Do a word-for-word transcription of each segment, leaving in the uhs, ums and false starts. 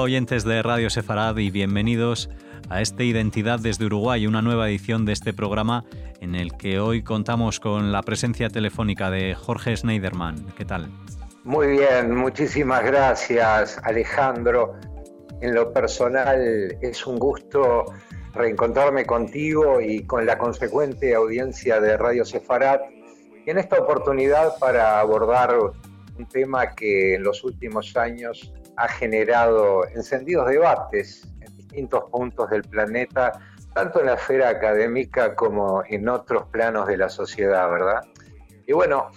oyentes de Radio Sefarad y bienvenidos a este Identidad desde Uruguay, una nueva edición de este programa en el que hoy contamos con la presencia telefónica de Jorge Schneiderman. ¿Qué tal? Muy bien, muchísimas gracias, Alejandro. En lo personal es un gusto reencontrarme contigo y con la consecuente audiencia de Radio Sefarad, y en esta oportunidad para abordar un tema que en los últimos años ha generado encendidos debates en distintos puntos del planeta, tanto en la esfera académica como en otros planos de la sociedad, ¿verdad? Y bueno,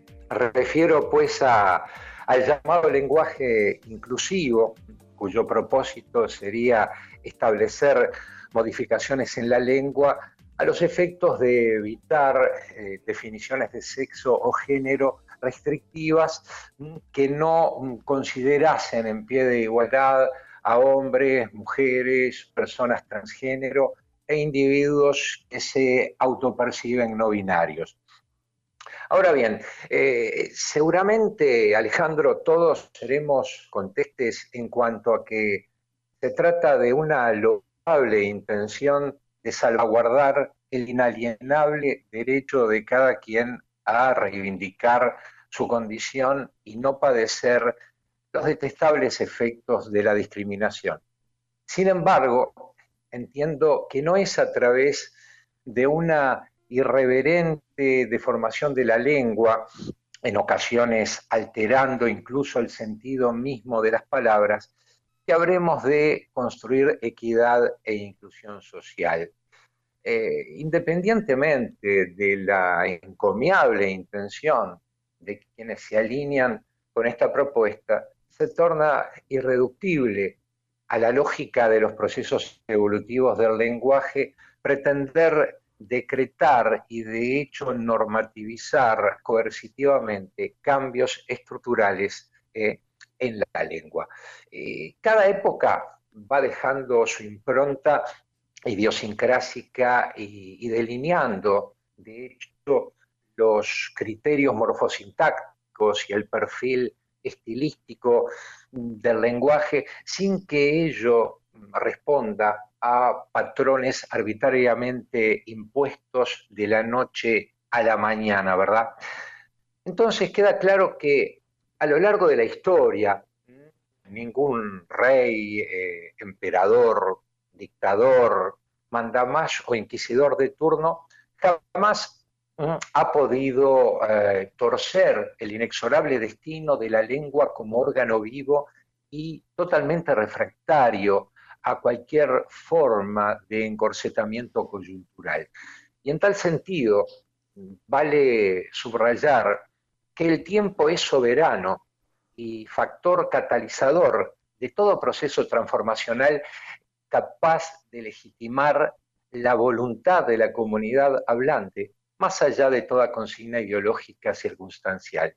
refiero pues a, al llamado lenguaje inclusivo, cuyo propósito sería establecer modificaciones en la lengua a los efectos de evitar eh, definiciones de sexo o género restrictivas que no considerasen en pie de igualdad a hombres, mujeres, personas transgénero e individuos que se autoperciben no binarios. Ahora bien, eh, seguramente, Alejandro, todos seremos contestes en cuanto a que se trata de una loable intención de salvaguardar el inalienable derecho de cada quien a reivindicar su condición y no padecer los detestables efectos de la discriminación. Sin embargo, entiendo que no es a través de una irreverente deformación de la lengua, en ocasiones alterando incluso el sentido mismo de las palabras, que habremos de construir equidad e inclusión social. Eh, independientemente de la encomiable intención de quienes se alinean con esta propuesta, se torna irreductible a la lógica de los procesos evolutivos del lenguaje pretender decretar y de hecho normativizar coercitivamente cambios estructurales eh, en la lengua. Eh, cada época va dejando su impronta idiosincrásica y, y delineando, de hecho, los criterios morfosintácticos y el perfil estilístico del lenguaje sin que ello responda a patrones arbitrariamente impuestos de la noche a la mañana, ¿verdad? Entonces queda claro que a lo largo de la historia, ningún rey, eh, emperador, dictador, mandamás o inquisidor de turno jamás mm, ha podido eh, torcer el inexorable destino de la lengua como órgano vivo y totalmente refractario a cualquier forma de encorsetamiento coyuntural. Y en tal sentido, vale subrayar que el tiempo es soberano y factor catalizador de todo proceso transformacional capaz de legitimar la voluntad de la comunidad hablante, más allá de toda consigna ideológica circunstancial.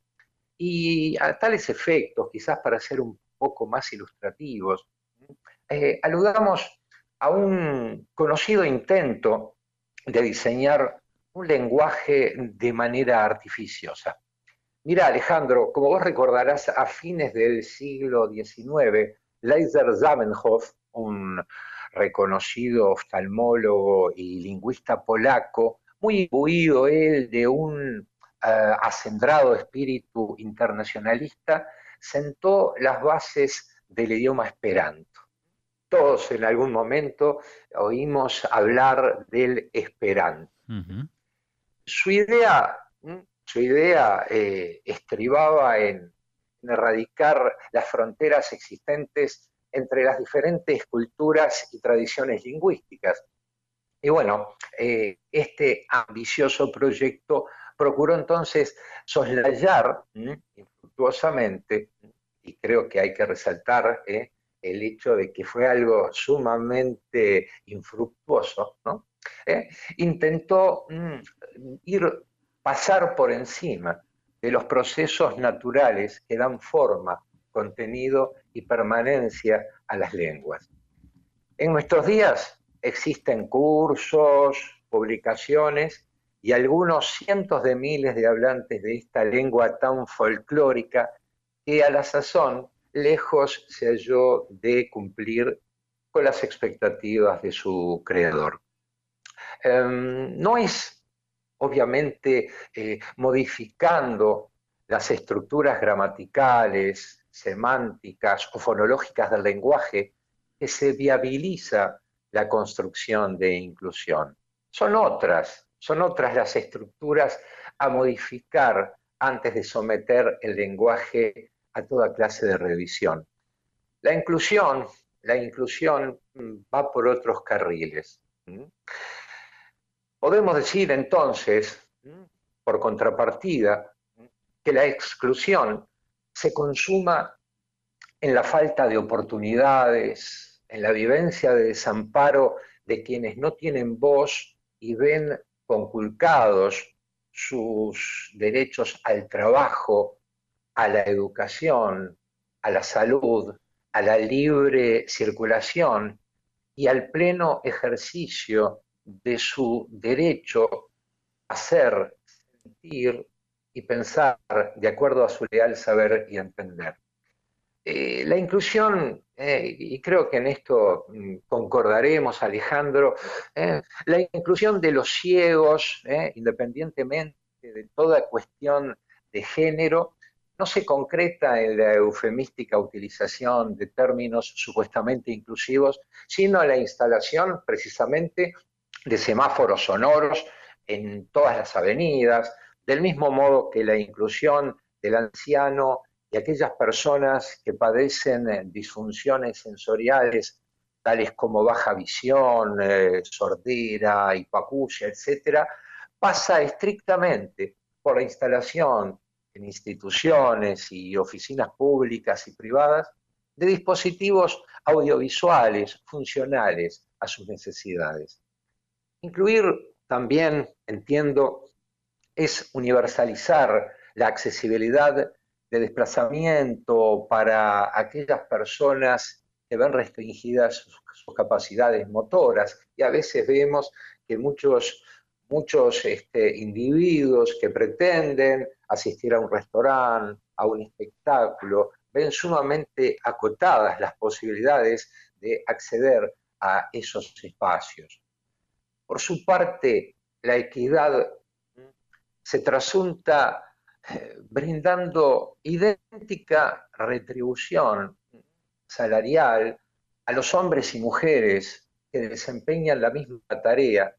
Y a tales efectos, quizás para ser un poco más ilustrativos, eh, aludamos a un conocido intento de diseñar un lenguaje de manera artificiosa. Mira, Alejandro, como vos recordarás, a fines del siglo diecinueve, Leiser Zamenhof, un reconocido oftalmólogo y lingüista polaco, muy imbuido él de un uh, acendrado espíritu internacionalista, sentó las bases del idioma esperanto. Todos en algún momento oímos hablar del esperanto. Uh-huh. Su idea... Su idea eh, estribaba en, en erradicar las fronteras existentes entre las diferentes culturas y tradiciones lingüísticas. Y bueno, eh, este ambicioso proyecto procuró entonces soslayar ¿eh? infructuosamente, y creo que hay que resaltar eh, el hecho de que fue algo sumamente infructuoso, ¿no? Eh, intentó mm, ir pasar por encima de los procesos naturales que dan forma, contenido y permanencia a las lenguas. En nuestros días existen cursos, publicaciones y algunos cientos de miles de hablantes de esta lengua tan folclórica que a la sazón lejos se halló de cumplir con las expectativas de su creador. Eh, no es, obviamente, eh, modificando las estructuras gramaticales, semánticas o fonológicas del lenguaje que se viabiliza la construcción de inclusión. Son otras, son otras las estructuras a modificar antes de someter el lenguaje a toda clase de revisión. La inclusión, la inclusión va por otros carriles. Podemos decir entonces, por contrapartida, que la exclusión se consuma en la falta de oportunidades, en la vivencia de desamparo de quienes no tienen voz y ven conculcados sus derechos al trabajo, a la educación, a la salud, a la libre circulación y al pleno ejercicio de su derecho a ser, sentir y pensar de acuerdo a su leal saber y entender. Eh, la inclusión, eh, y creo que en esto mm, concordaremos, Alejandro, eh, la inclusión de los ciegos, eh, independientemente de toda cuestión de género, no se concreta en la eufemística utilización de términos supuestamente inclusivos, sino en la instalación precisamente de semáforos sonoros en todas las avenidas, del mismo modo que la inclusión del anciano y aquellas personas que padecen disfunciones sensoriales, tales como baja visión, eh, sordera, hipoacusia, etcétera, pasa estrictamente por la instalación en instituciones y oficinas públicas y privadas de dispositivos audiovisuales funcionales a sus necesidades. Incluir también, entiendo, es universalizar la accesibilidad de desplazamiento para aquellas personas que ven restringidas sus, sus capacidades motoras, y a veces vemos que muchos, muchos este, individuos que pretenden asistir a un restaurante, a un espectáculo, ven sumamente acotadas las posibilidades de acceder a esos espacios. Por su parte, la equidad se trasunta eh, brindando idéntica retribución salarial a los hombres y mujeres que desempeñan la misma tarea.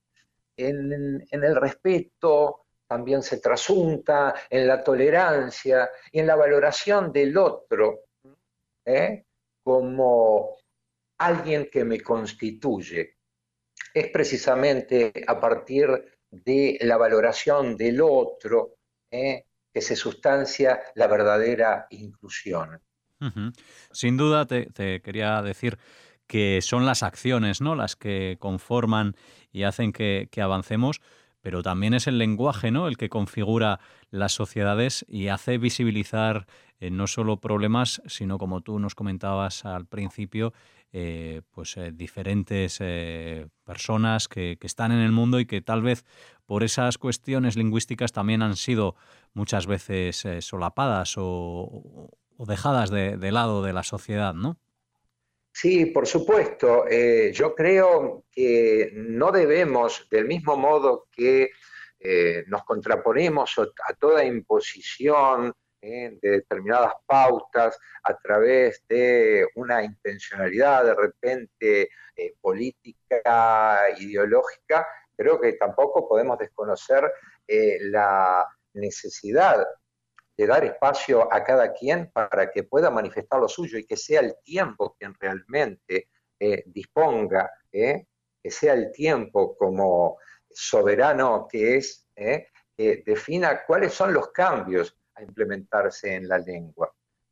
En, en el respeto también se trasunta, en la tolerancia y en la valoración del otro ¿eh? como alguien que me constituye. Es precisamente a partir de la valoración del otro ¿eh? que se sustancia la verdadera inclusión. Uh-huh. Sin duda te, te quería decir que son las acciones, ¿no?, las que conforman y hacen que, que avancemos, pero también es el lenguaje, ¿no?, el que configura las sociedades y hace visibilizar eh, no solo problemas, sino, como tú nos comentabas al principio, eh, pues eh, diferentes eh, personas que, que están en el mundo y que tal vez por esas cuestiones lingüísticas también han sido muchas veces eh, solapadas o, o dejadas de, de lado de la sociedad, ¿no? Sí, por supuesto. Eh, yo creo que no debemos, del mismo modo que eh, nos contraponemos a toda imposición eh, de determinadas pautas a través de una intencionalidad de repente eh, política, ideológica, creo que tampoco podemos desconocer eh, la necesidad de dar espacio a cada quien para que pueda manifestar lo suyo y que sea el tiempo quien realmente eh, disponga, eh, que sea el tiempo como soberano que es, eh, que defina cuáles son los cambios a implementarse en la lengua.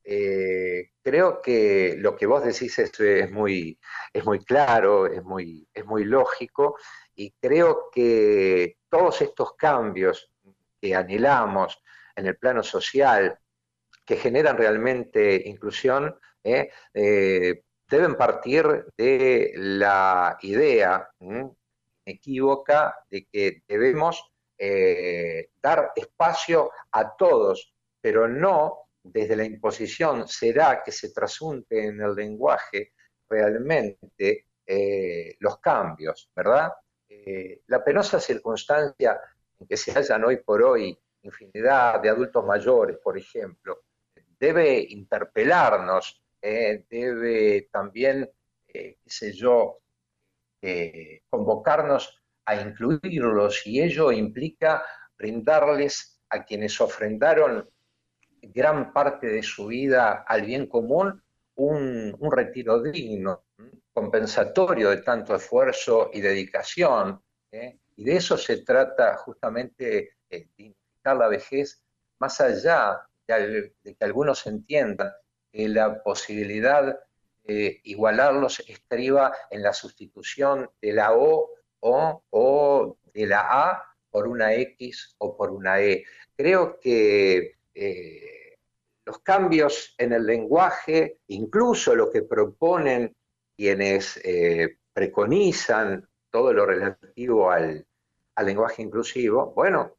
Eh, creo que lo que vos decís es, es, muy, es muy claro, es muy, es muy lógico, y creo que todos estos cambios que anhelamos en el plano social, que generan realmente inclusión, eh, eh, deben partir de la idea ¿eh? equívoca de que debemos eh, dar espacio a todos, pero no desde la imposición será que se trasunte en el lenguaje realmente eh, los cambios, ¿verdad? Eh, la penosa circunstancia en que se hallan hoy por hoy infinidad de adultos mayores, por ejemplo, debe interpelarnos, eh, debe también, eh, qué sé yo, eh, convocarnos a incluirlos, y ello implica brindarles a quienes ofrendaron gran parte de su vida al bien común un, un retiro digno, compensatorio de tanto esfuerzo y dedicación. ¿eh? Y de eso se trata justamente, eh, dignificar la vejez, más allá de, de que algunos entiendan que la posibilidad de igualarlos estriba en la sustitución de la O o, o de la A por una X o por una E. Creo que eh, los cambios en el lenguaje, incluso lo que proponen quienes eh, preconizan todo lo relativo al, al lenguaje inclusivo, bueno,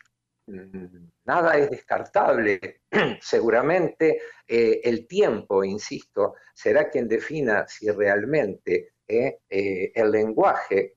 nada es descartable. Seguramente eh, el tiempo, insisto, será quien defina si realmente eh, eh, el lenguaje,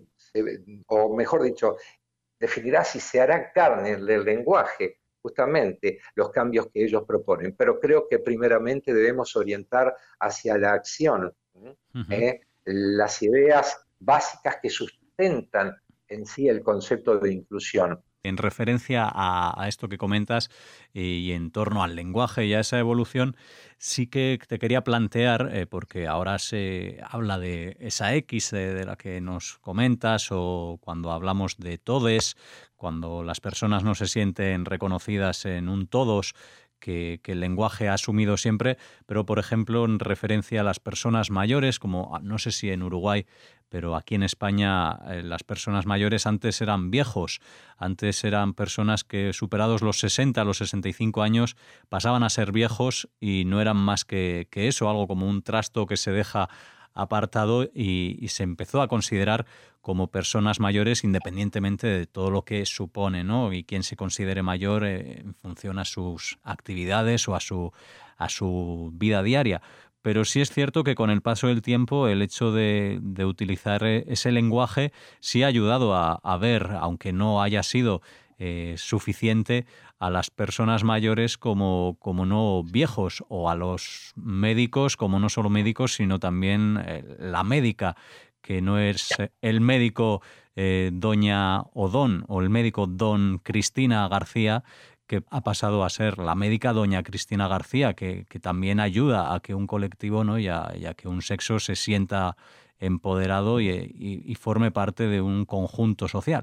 se, o mejor dicho, definirá si se hará carne del lenguaje justamente los cambios que ellos proponen. Pero creo que primeramente debemos orientar hacia la acción, Uh-huh. ¿eh? las ideas básicas que sustentan en sí el concepto de inclusión. En referencia a, a esto que comentas y en torno al lenguaje y a esa evolución, sí que te quería plantear, eh, porque ahora se habla de esa X de, de la que nos comentas, o cuando hablamos de todes, cuando las personas no se sienten reconocidas en un todos, que, que el lenguaje ha asumido siempre, pero por ejemplo en referencia a las personas mayores, como no sé si en Uruguay, pero aquí en España eh, las personas mayores antes eran viejos, antes eran personas que superados los sesenta, los sesenta y cinco años pasaban a ser viejos y no eran más que, que eso, algo como un trasto que se deja apartado, y, y se empezó a considerar como personas mayores independientemente de todo lo que supone, ¿no? Y quien se considere mayor eh, en función a sus actividades o a su, a su vida diaria. Pero sí es cierto que con el paso del tiempo el hecho de, de utilizar ese lenguaje sí ha ayudado a, a ver, aunque no haya sido eh, suficiente, a las personas mayores como, como no viejos, o a los médicos como no solo médicos, sino también eh, la médica, que no es el médico eh, doña o don, o el médico don Cristina García, que ha pasado a ser la médica doña Cristina García, que, que también ayuda a que un colectivo, ¿no? y, a, y a que un sexo se sienta empoderado y, y, y forme parte de un conjunto social.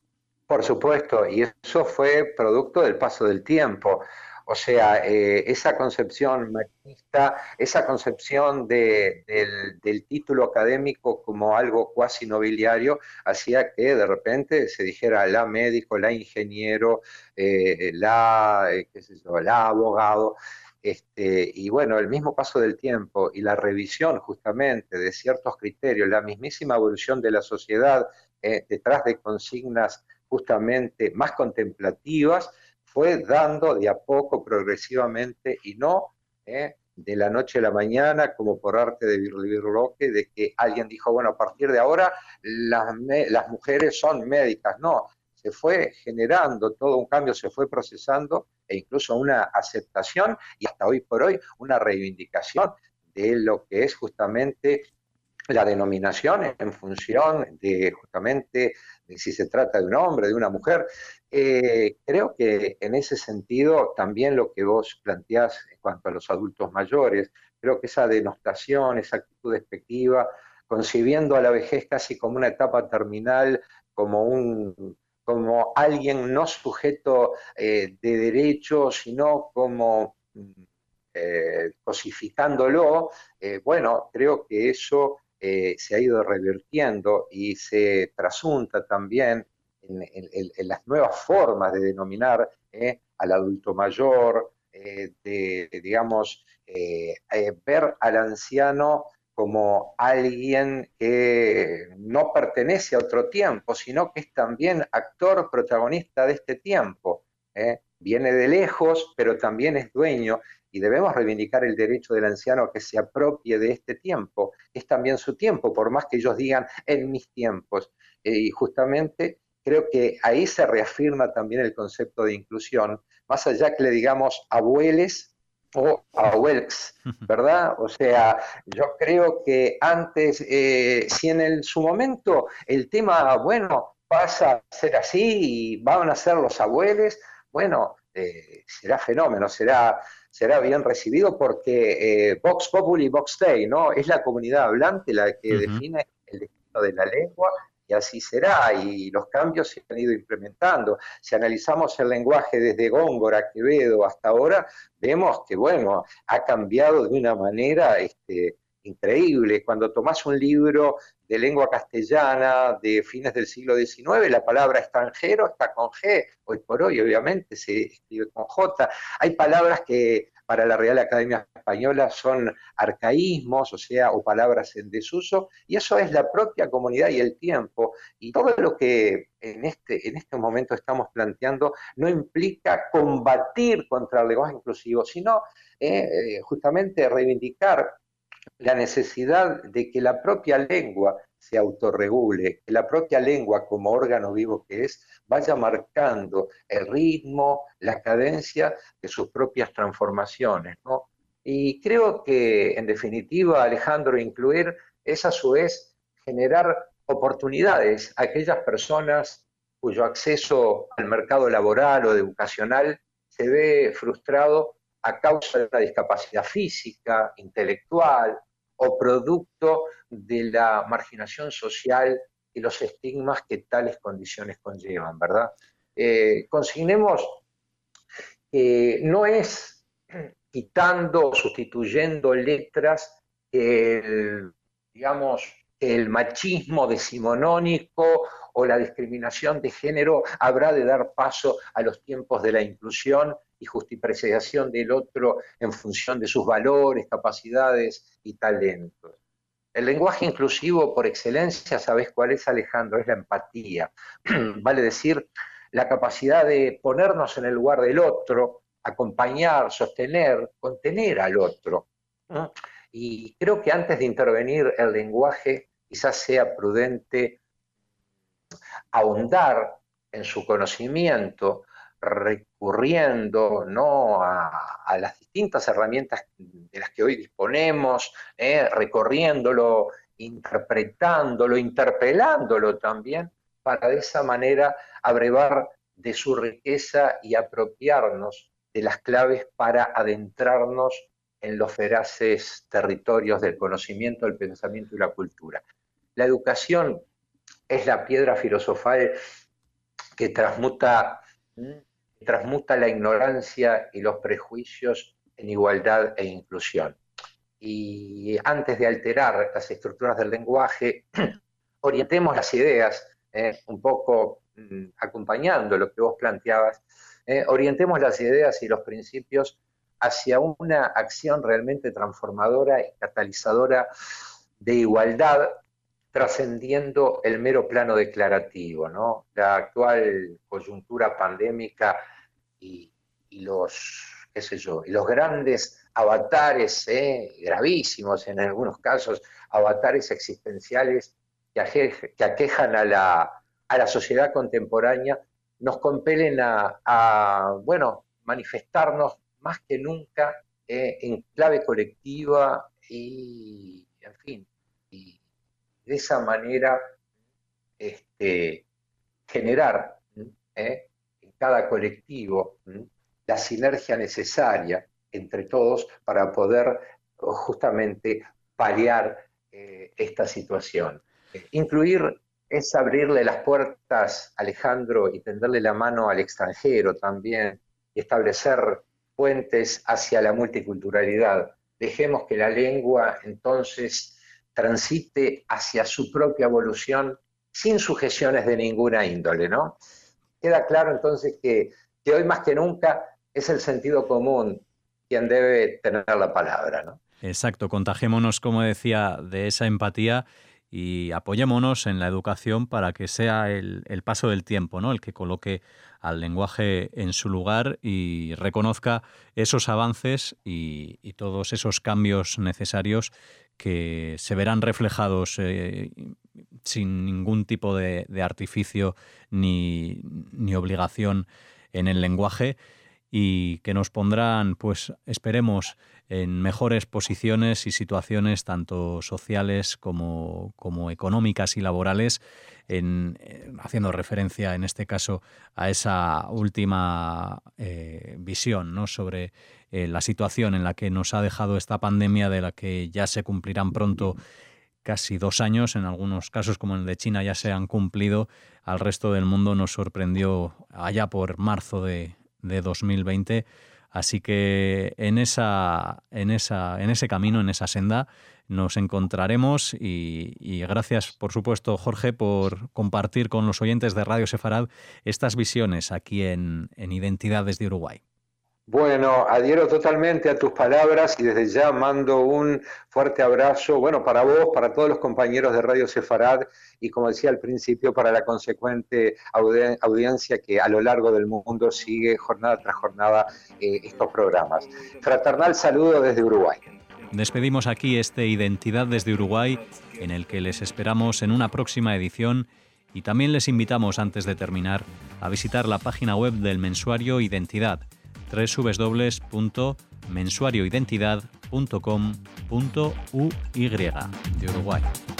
Por supuesto, y eso fue producto del paso del tiempo. O sea, eh, esa concepción machista, esa concepción de, del, del título académico como algo cuasi nobiliario, hacía que de repente se dijera la médico, la ingeniero, eh, la, eh, qué sé yo, la abogado. Este, y bueno, el mismo paso del tiempo y la revisión justamente de ciertos criterios, la mismísima evolución de la sociedad eh, detrás de consignas justamente más contemplativas, fue dando de a poco, progresivamente, y no eh, de la noche a la mañana, como por arte de birlibirloque, de que alguien dijo, bueno, a partir de ahora las, las mujeres son médicas. No, se fue generando todo un cambio, se fue procesando, e incluso una aceptación, y hasta hoy por hoy una reivindicación de lo que es justamente la denominación en función de justamente de si se trata de un hombre, de una mujer. Eh, creo que en ese sentido también lo que vos planteás en cuanto a los adultos mayores, creo que esa denostación, esa actitud despectiva, concibiendo a la vejez casi como una etapa terminal, como un como alguien no sujeto eh, de derecho, sino como eh, cosificándolo, eh, bueno, creo que eso eh, se ha ido revirtiendo y se trasunta también en, en, en las nuevas formas de denominar eh, al adulto mayor, eh, de, de, digamos, eh, eh, ver al anciano como alguien que no pertenece a otro tiempo, sino que es también actor protagonista de este tiempo. ¿eh? viene de lejos, pero también es dueño, y debemos reivindicar el derecho del anciano a que se apropie de este tiempo. Es también su tiempo, por más que ellos digan en mis tiempos. Eh, y justamente creo que ahí se reafirma también el concepto de inclusión, más allá que le digamos abueles o abuelos, ¿verdad? O sea, yo creo que antes, eh, si en el, su momento el tema, bueno, pasa a ser así y van a ser los abuelos, bueno, eh, será fenómeno, será, será bien recibido porque eh, Vox Populi, Vox Dei, ¿no? Es la comunidad hablante la que Uh-huh. define el destino de la lengua y así será, y los cambios se han ido implementando. Si analizamos el lenguaje desde Góngora, Quevedo hasta ahora, vemos que, bueno, ha cambiado de una manera este, increíble. Cuando tomás un libro de lengua castellana de fines del siglo diecinueve, la palabra extranjero está con G, hoy por hoy obviamente se escribe con J. Hay palabras que para la Real Academia Española son arcaísmos, o sea, o palabras en desuso, y eso es la propia comunidad y el tiempo. Y todo lo que en este, en este momento estamos planteando no implica combatir contra el lenguaje inclusivo, sino eh, justamente reivindicar la necesidad de que la propia lengua se autorregule, que la propia lengua como órgano vivo que es, vaya marcando el ritmo, la cadencia de sus propias transformaciones, ¿no? Y creo que, en definitiva, Alejandro, incluir es a su vez generar oportunidades a aquellas personas cuyo acceso al mercado laboral o educacional se ve frustrado a causa de una discapacidad física, intelectual o producto de la marginación social y los estigmas que tales condiciones conllevan, ¿verdad? Eh, consignemos que no es quitando o sustituyendo letras que el, digamos, el machismo decimonónico o la discriminación de género habrá de dar paso a los tiempos de la inclusión y justipreciación del otro en función de sus valores, capacidades y talentos. El lenguaje inclusivo por excelencia, ¿sabes cuál es, Alejandro? Es la empatía. Vale decir, la capacidad de ponernos en el lugar del otro, acompañar, sostener, contener al otro. ¿No? Y creo que antes de intervenir el lenguaje, quizás sea prudente ahondar en su conocimiento, recurriendo, ¿no?, a, a las distintas herramientas de las que hoy disponemos, eh, recorriéndolo, interpretándolo, interpelándolo también, para de esa manera abrevar de su riqueza y apropiarnos de las claves para adentrarnos en los feraces territorios del conocimiento, el pensamiento y la cultura. La educación es la piedra filosofal que transmuta, transmuta la ignorancia y los prejuicios en igualdad e inclusión. Y antes de alterar las estructuras del lenguaje, orientemos las ideas, eh, un poco mmm, acompañando lo que vos planteabas, eh, orientemos las ideas y los principios hacia una acción realmente transformadora y catalizadora de igualdad, trascendiendo el mero plano declarativo, ¿no? La actual coyuntura pandémica y, y los, qué sé yo, y los grandes avatares, eh, gravísimos en algunos casos, avatares existenciales que, aje, que aquejan a la, a la sociedad contemporánea, nos compelen a, a bueno, manifestarnos más que nunca eh, en clave colectiva y, en fin, y de esa manera este, generar ¿eh? en cada colectivo ¿eh? la sinergia necesaria entre todos para poder justamente paliar eh, esta situación. Eh, incluir es abrirle las puertas, Alejandro, y tenderle la mano al extranjero también, y establecer puentes hacia la multiculturalidad. Dejemos que la lengua entonces transite hacia su propia evolución sin sujeciones de ninguna índole, ¿no? Queda claro entonces que, que hoy más que nunca es el sentido común quien debe tener la palabra, ¿no? Exacto, contagiémonos, como decía, de esa empatía y apoyémonos en la educación para que sea el, el paso del tiempo, ¿no?, el que coloque al lenguaje en su lugar y reconozca esos avances y, y todos esos cambios necesarios que se verán reflejados eh, sin ningún tipo de, de artificio ni, ni obligación en el lenguaje, y que nos pondrán, pues esperemos, en mejores posiciones y situaciones tanto sociales como, como económicas y laborales, en, en, haciendo referencia en este caso a esa última eh, visión, ¿no?, sobre eh, la situación en la que nos ha dejado esta pandemia, de la que ya se cumplirán pronto casi dos años, en algunos casos como el de China ya se han cumplido. Al resto del mundo nos sorprendió allá por marzo de de dos mil veinte, así que en esa en esa en ese camino, en esa senda nos encontraremos, y, y gracias por supuesto, Jorge, por compartir con los oyentes de Radio Sefarad estas visiones aquí en, en Identidad desde Uruguay. Bueno, adhiero totalmente a tus palabras y desde ya mando un fuerte abrazo, bueno, para vos, para todos los compañeros de Radio Sefarad y, como decía al principio, para la consecuente audi- audiencia que a lo largo del mundo sigue jornada tras jornada eh, estos programas. Fraternal saludo desde Uruguay. Despedimos aquí este Identidad desde Uruguay, en el que les esperamos en una próxima edición, y también les invitamos, antes de terminar, a visitar la página web del Mensuario Identidad, doble u doble u doble u punto mensuario identidad punto com punto u y de Uruguay.